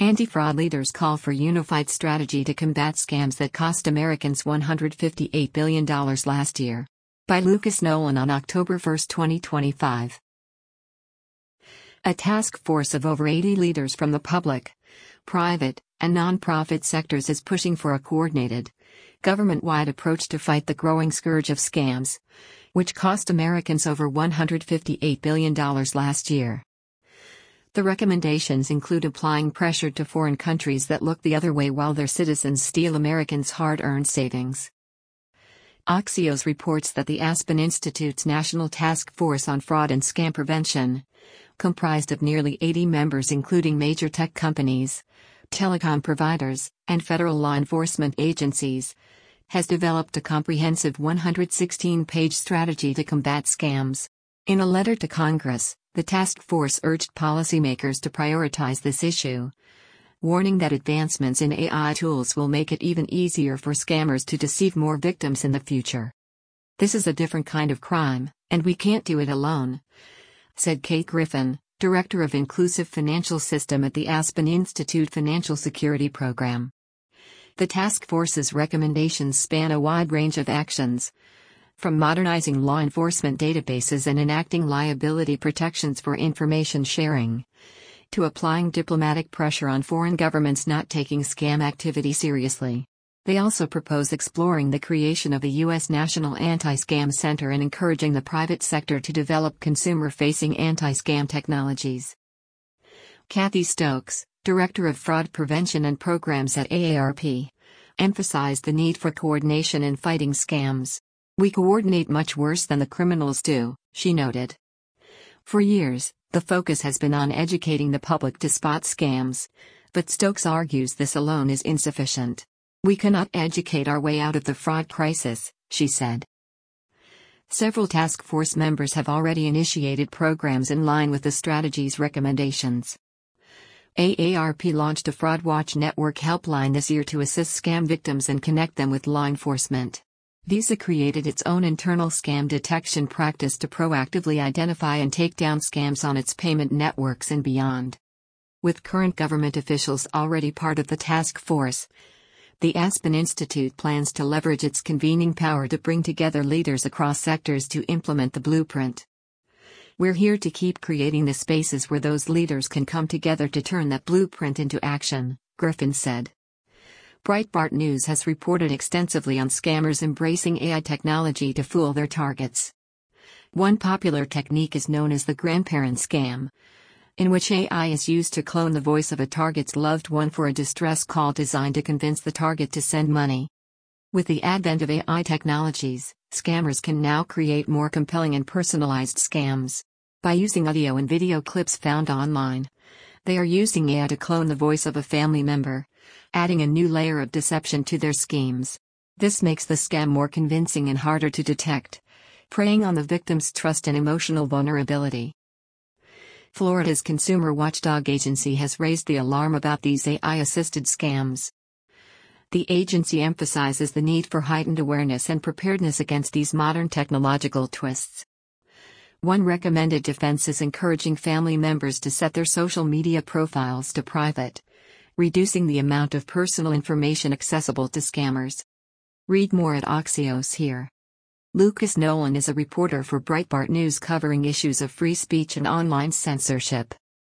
Anti-fraud leaders call for unified strategy to combat scams that cost Americans $158 billion last year. By Lucas Nolan on October 1, 2025. A task force of over 80 leaders from the public, private, and nonprofit sectors is pushing for a coordinated, government-wide approach to fight the growing scourge of scams, which cost Americans over $158 billion last year. The recommendations include applying pressure to foreign countries that look the other way while their citizens steal Americans' hard-earned savings. Axios reports that the Aspen Institute's National Task Force on Fraud and Scam Prevention, comprised of nearly 80 members including major tech companies, telecom providers, and federal law enforcement agencies, has developed a comprehensive 116-page strategy to combat scams. In a letter to Congress, the task force urged policymakers to prioritize this issue, warning that advancements in AI tools will make it even easier for scammers to deceive more victims in the future. "This is a different kind of crime, and we can't do it alone," said Kate Griffin, Director of Inclusive Financial System at the Aspen Institute Financial Security Program. The task force's recommendations span a wide range of actions, from modernizing law enforcement databases and enacting liability protections for information sharing, to applying diplomatic pressure on foreign governments not taking scam activity seriously. They also propose exploring the creation of a U.S. National Anti-Scam Center and encouraging the private sector to develop consumer-facing anti-scam technologies. Kathy Stokes, Director of Fraud Prevention and Programs at AARP, emphasized the need for coordination in fighting scams. "We coordinate much worse than the criminals do," she noted. For years, the focus has been on educating the public to spot scams, but Stokes argues this alone is insufficient. "We cannot educate our way out of the fraud crisis," she said. Several task force members have already initiated programs in line with the strategy's recommendations. AARP launched a Fraud Watch Network helpline this year to assist scam victims and connect them with law enforcement. Visa created its own internal scam detection practice to proactively identify and take down scams on its payment networks and beyond. With current government officials already part of the task force, the Aspen Institute plans to leverage its convening power to bring together leaders across sectors to implement the blueprint. "We're here to keep creating the spaces where those leaders can come together to turn that blueprint into action," Griffin said. Breitbart News has reported extensively on scammers embracing AI technology to fool their targets. One popular technique is known as the grandparent scam, in which AI is used to clone the voice of a target's loved one for a distress call designed to convince the target to send money. With the advent of AI technologies, scammers can now create more compelling and personalized scams. By using audio and video clips found online, they are using AI to clone the voice of a family member, adding a new layer of deception to their schemes. This makes the scam more convincing and harder to detect, preying on the victim's trust and emotional vulnerability. Florida's consumer watchdog agency has raised the alarm about these AI-assisted scams. The agency emphasizes the need for heightened awareness and preparedness against these modern technological twists. One recommended defense is encouraging family members to set their social media profiles to private, reducing the amount of personal information accessible to scammers. Read more at Axios here. Lucas Nolan is a reporter for Breitbart News covering issues of free speech and online censorship.